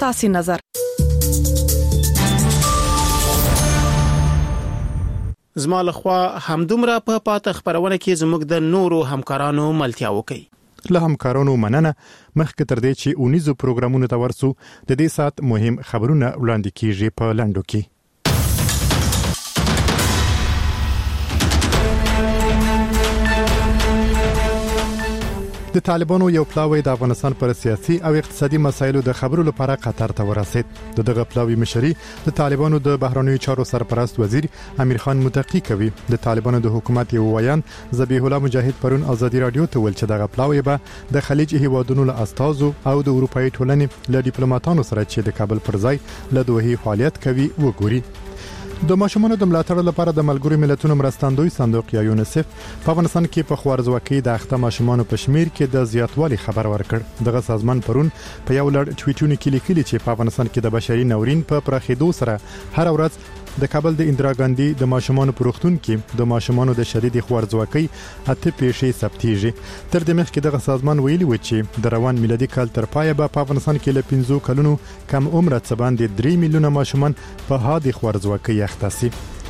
ستاسو نظر. زما لخوا همدومره په پاته خبرونه کې زموږ د نورو همکارانو ملتیا وکي. له همکارانو مننه. مخکې تر دې چې اونیزو پروګرامونو ته ورسو د دې سات مهم خبرونه وړاندې کیږي په لنډو کې. د طالبانو یو پلاوی د افغانستان پر سیاسي او اقتصادي مسایلو د خبرو لپاره قطر ته ورسید. دغه پلاوی مشري د طالبانو د بهرنیو چارو سرپرست وزیر امیر خان متقی کوي. د طالبانو د حکومت یو ویان ذبیح الله مجاهد پرون ازادي رادیو ته ویل چې دغه پلاوی به د خلیج هیوادونو له استازو او د اروپאי ټولنې له ډیپلوماټانو سره چې د کابل پر ځای له دوه فعالیت کوي وګوري. د ماشومانو د ملاتړ لپاره د ملګرو ملتونو مرستندوی صندوق یا یونیسف په افغانستان کې په خوارزواکۍ د اخته ماشومانو په شمیر کې د زیاتوالي خبر ورکړ. دغه سازمان پرون په یو لړ ټویټونو کې لیکلي چې په افغانستان کې د بشري ناورین په پراخېدو سره هر ورځ د کابل د اندرا ګاندی د ماشومانو پروختون کې د ماشومانو د شدید خوارزواکۍ اته پیښې ثبتېږي. تر دې مخکې دغه سازمان ویلي و چې د روان میلادي کال تر پایه به په افغانستان کې له 15 کلونو کم عمره څخه باندې 3 میلیونه ماشومان په حادي خوارزواکۍ اخته شي.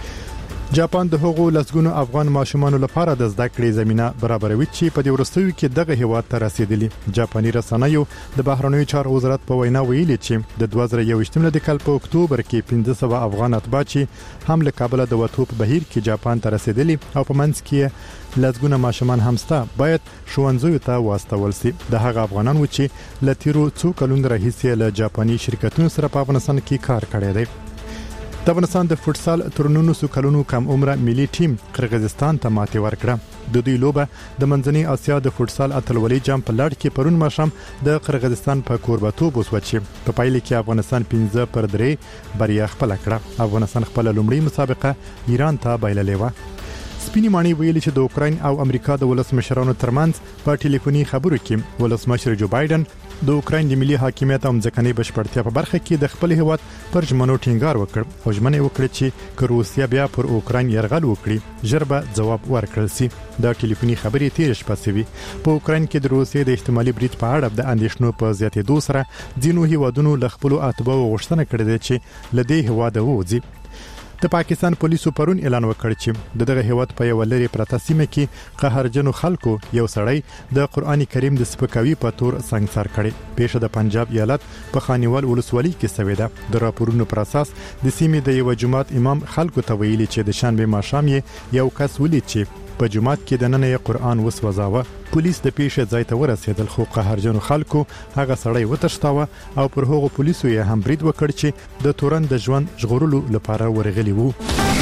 جاپان د هغو لسګونو افغان ماشومانو لپاره د زده کړې زمينه برابروي چې په دې ورستیو کې دغه هیواد ته رسیدلی. جاپاني رسنیو د بهرنیو چارو وزارت په وینا ویلي چې د 2021 د کال په اکتوبر کې 1500 افغان اتباع چې هم له کابل د وټو په بهیر کې جاپان ته رسیدلی او په منځ کې لسګونه ماشومان همستا باید ښوونځیو ته واستول شي. د هغه افغانانو چې لتیرو څو کلونو راهیسې له جاپاني شرکتونو سره په افغانستان کې کار کړی دی. د افغانستان د فوتسال تر 19 کلونو کم عمره ملي ټیم قرغیزستان ته ماتې ورکړه. د دوی لوبه د منځنۍ اسیا د فوتسال اتلولۍ جام په لړ کې پرون ماښام د قرغیزستان په کوربتوب وسو چې په پایله کې افغانستان 15-3 بریا خپل کړه. افغانستان خپل لومړی مسابقه ایران ته بایللې و. سپینی مانی ویلي چې د اوکراین او امریکا د ولسمشرانو ترمنځ په ټلیفوني خبرو کې ولسمشر جو بایدن د اوکراین د ملي حاکمیت او ځمکنۍ بشپړتیا په برخه کې د خپل هیواد پر ژمنو ټینګار وکړ او ژمنه وکړه چې روسیا بیا پر اوکراین یرغل وکړي ژر به ځواب ورکړل شي. دا ټلیفوني خبرې تیر شپه شوې. په اوکراین کې د روسیې د احتمالي برید په اړه د اندېښنو په زیاتېدو سره ځینو هیوادونو له خپل اتباعو غوښتنه کړې ده چې له دې هیواده ووځي. د پاکستان پولیسو پرون اعلان وکړ چې دغه هیواد په یو لری پرته سیمه کې قهرجنو خلکو یو سړی د قران کریم د سپکاوي په تور څنګه کړي. پیښه د پنجاب ایالت په خانیوال ولسوالۍ کې شوې ده. د راپورونو پر اساس د سیمې د یو جماعت امام خلکو ته ویلي چې د شنبه ماښام یو کس ولید چې په جماعت کې د نن قرآن وسوځاوه. پولیس د پیښې ځای ته ورسېدل خو قهرجنو خلکو هغه سړی وتښتاوه او پر هغو پولیسو یې هم برید وکړ چې د تورن د ژوند ژغورلو لپاره ورغلي وو.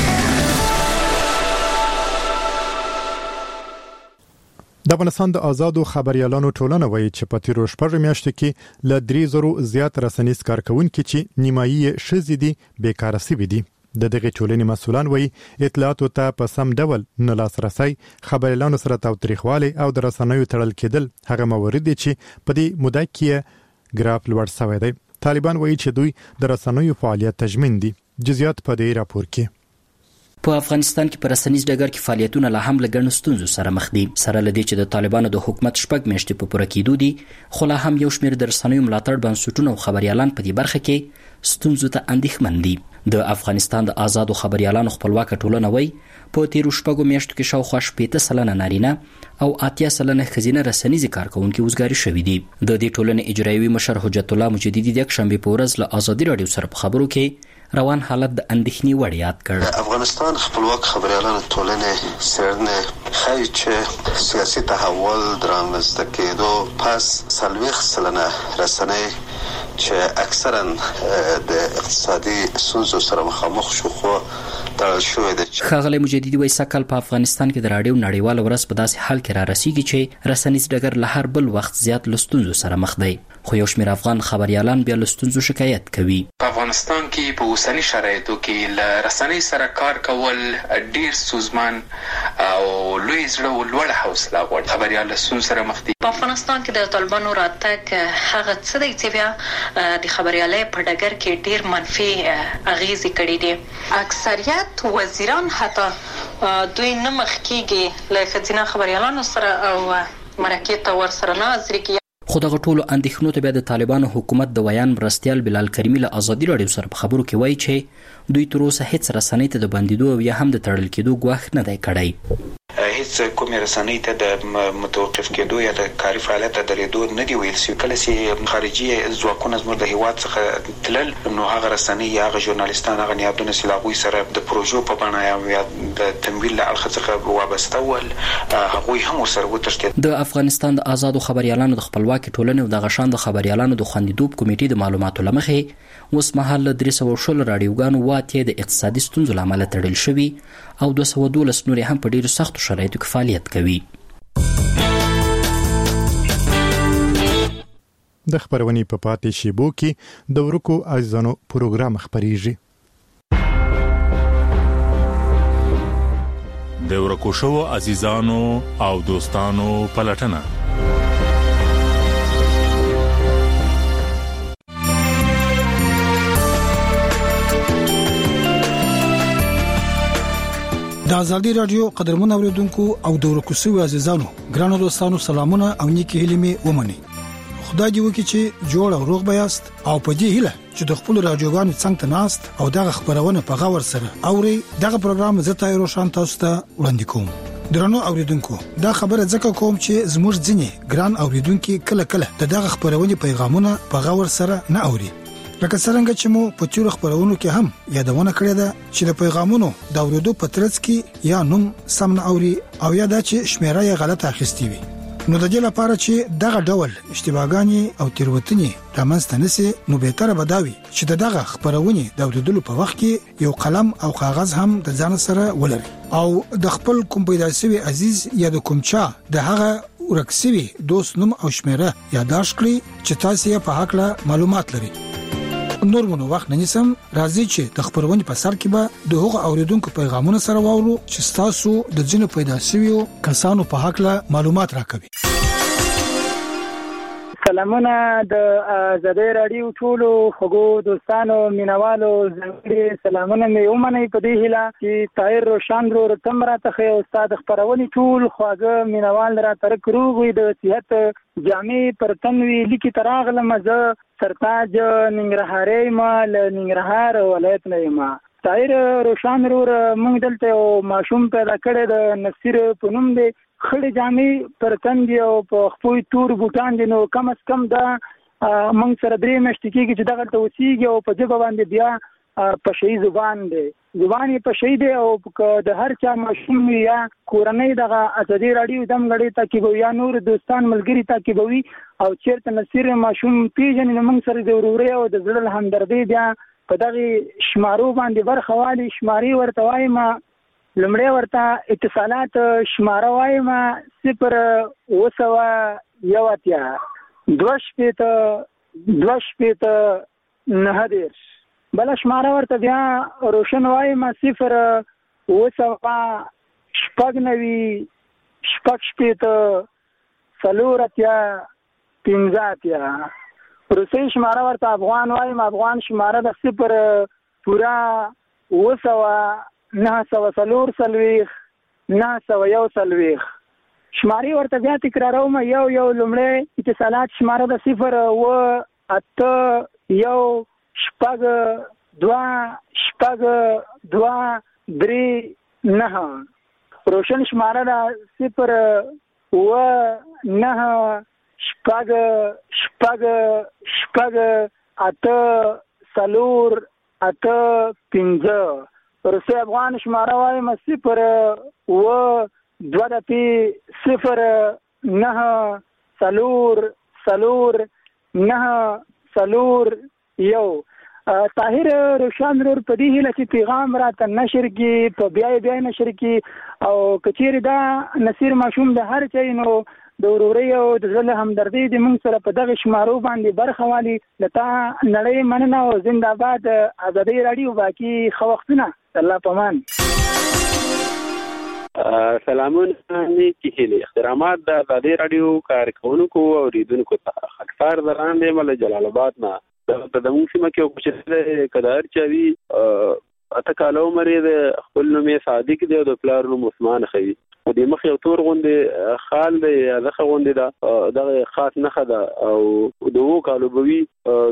د افغانستان د آزادو خبريالانو ټولنه وایي چې په تیرو شپږ میاشتو کې له 3000 زیات رسنیز کارکونکو چې نیمایي شذې دي بیکاره شوي دي. د دغه ټولنې مسؤلان وایي اطلاعاتو ته په سم ډول نه لاسرسي، خبريالانو سره تاوتریخوالی او د رسنیو تړل کېدل هغه موارد دي چې په دې موده کې ګراف لوړ شوی دی. طالبان وایي چې دوی د رسنیو فعالیت تضمین دي. جزئیات په دې راپور کې. په افغانستان کې پر رسنیز ډګر کې فعالیتونه لا هم له ګڼو ستونزو سره مخ دي. سره لدی چې د طالبانو د حکومت شپږ میاشتې په پوره کېدو دي، خو لا هم یو شمېر د رسنیو ملاتړ بنسټونه او خبريالان په دې برخه کې ستونزو ته اندېښمن دي. د افغانستان د آزادو خبريالانو خپلواک ټولنه وایي په تیرو شپږو میاشتو کې شاوخوا 80% نارینه او 80% ښځینه رسنیز کارکونکي وزګاری شوي دي. د دې ټولنې اجرایوي مشر حجت الله مجددي د یکشنبه په ورځ له ازادي رادیو سره په خبرو کې روان حالت د اندېښنې وړ یاد کړ. افغانستان خپلواک خبريالانو ټولنې څېړنې ښایي چې سیاسي تحول درامزده کېدو پس 40% رسنۍ چې اکثرا د اقتصادي ستونزو سره مخامخ شو خو تړل شوې ده. ښاغلی مجددي وایي سږ په افغانستان کې د راډیو نړیواله ورځ په داسې حال کې را رسیږي چې رسنیز ډګر له هر بل وخت زیات له ستونزو سره مخ دی، خو یو شمېر افغان خبريالان بیا له ستونزو شکایت کوي. په افغانستان کې په اوسني شرایطو کې له رسنۍ سره کار کول ډیر سوزمان او لوی زړه ولوړ حوصله غواړي. خبريال له ستونزو سره مخ دي. په افغانستان کې د طالبانو راتګ هغه څه دی چې بیا د خبريالۍ په ډګر کې ډیر منفي اغیزې کړې دي. اکثریت وزیران حتی دوی نه مخ کېږي له ښځینه خبريالانو سره او مرکې ته ورسره نه حاضرېږي. خو دغه ټولو اندېښنو ته بیا د طالبانو حکومت د ویان مرستیال بلال کریمي له ازادي راډیو سره په خبرو کې وایي چې دوی تر اوسه هیڅ رسنۍ ته د بندیدو او یا هم د تړل کېدو ګواښ نه دی کړی. هیڅ کومې رسنۍ ته د متوقف کېدو یا د کاري فعالیت ته درېدو نه دی ویل شوي. کله چې خارجي ځواکونه زموږ د هیواد څخه تلل نو هغه رسنۍ یا هغه ژورنالیستان هغه نیابونه چې له هغوی سره د پروژو په بڼه یا د تمویل له اړخه څخه وابسته ول هغوی هم ورسره وتښتېدل. د افغانستان د آزادو خبریالانو د خپلواکۍ ټولنې او دغه شان د خبریالانو د خوندیتوب کمیټې د معلوماتو له مخې اوس مهال 316 راډیوګانو واته د اقتصادي ستونزو له امله تړل شوي او 212 نورې هم په ډیرو سختو شرایطو کې فعالیت کوي. د خبرونې په پاتې شیبو کې د ورکو عزیزانو پروګرام خبريږي. د ورکو شو عزیزانو او دوستانو پلټنه. د ازادي رادیو قدرمن اوریدونکو او د ورکو شو عزیزانو ګرانو دوستانو سلامونه او نیکی هیلې می ومني. خدای دې وکړي چې جوړ او روغ بیاست او په دې هیله چې د خپل رادیوګانو څنګه تناست او دغه خبرونه په غور سره اوري دغه پروګرام زه تای روشن تاسو ته وړاندې کوم. درنو اوریدونکو دا خبره ځکه کوم چې زموږ ځینې ګران اوریدونکو کله کله دغه خبرونه پیغامونه په غور سره نه اوري. لکه څنګه چې مو په تیر خبرونو کې هم یادونه کړې ده چې د پیغامونو د اوریدو په ترڅ کې یا نوم سم نه اوري او یا د چې شمیره یې غلطه اخیستې وي. نو د دې لپاره چې دغه ډول اشتباهګانی او تیروتنې رامنځته نشي نو به تر بداوي چې دغه خبرونه د اوریدلو په وخت کې یو قلم او کاغذ هم د ځان سره ولري او د خپل کوم پیدا شوی عزیز یا د کوم چا د هغه ورکسوي دوست نوم او شمیره یاداښت کړئ چې تاسو یې په حق له معلومات لري. نور مونږ وخت نه نسم راځي چې د خبرونې په سر کې به د هغو اوریدونکو پیغامونه سره واورو چې تاسو د ځینو پیدا شویو کسانو په حق له معلومات راکوي. سلامونه د ازادي رادیو ټولو خوږو دوستانو مینوالو زنګړي سلامونه مې ومنئ په دې هیله چې طاهر روشن رو تم راته استاد خبرونې ټول خواږه مینوال را تر کروغوي د صحت جامع پر تنوي لیکي تراغله مزه سرتاج ننګرهاري مال ننګرهار ولایت نه ما طاهر روشن رو موږ دلته ماشوم پیدا کړی د نصیر پونم دی خړې جامې پر تندې او په خپل تور بوټان دي نو کم از کم دا موږ سره درې میاشتې کېږي چې دغه ته وسیږي او په ژبه باندې بیا په شی زبان دی زبان په شی دی او د هر چا ماشوم یا کورنۍ دغه ازادي رادیو دم غړي تاکي یا نور دوستان ملګری تاکي بوي او چیرته نصیر ماشوم پیژنې نو موږ سره د وروري او د زړه همدردي بیا په دغه شمارو باندې برخه والی شماري ورته وایم لمړی ورته اتصالات شماره وایم 0 بل شماره ورته بیا روشن وایم 0 روسي شماره ورته افغان وایم افغان شماره د 0 پورا 900 شماري ورته بیا تکراروم یو لمړی اتصالات شماره د 0 روشن شماره د 0 روسي افغان شماره وایم 0 طاهر روشن رور په دې هیله چې پیغام راته نشر کی په بیا نشر کی او کچیر دا نصیر ماشوم د هر چا نو د وروري او د زړه همدردي د موږ سره په دغه شمارو باندې برخه والی لته نړۍ مننه او زنده‌باد ازادي رادیو باقي خو وختونه الله پامان. سلامونه نیکی هیلې احترامات د ازادي رادیو کارکونکو او اوریدونکو ته اکثر دران دی مل جلال آباد نه د دمو سیمه کې او چې کدار چوي اته کالو مری د خپل نوم صادق دی او د پلار نوم عثمان خوي د مخ یو تور غوندې خال دی دغه غوندې دا دغه خاص نه خده او د وو کالو بوي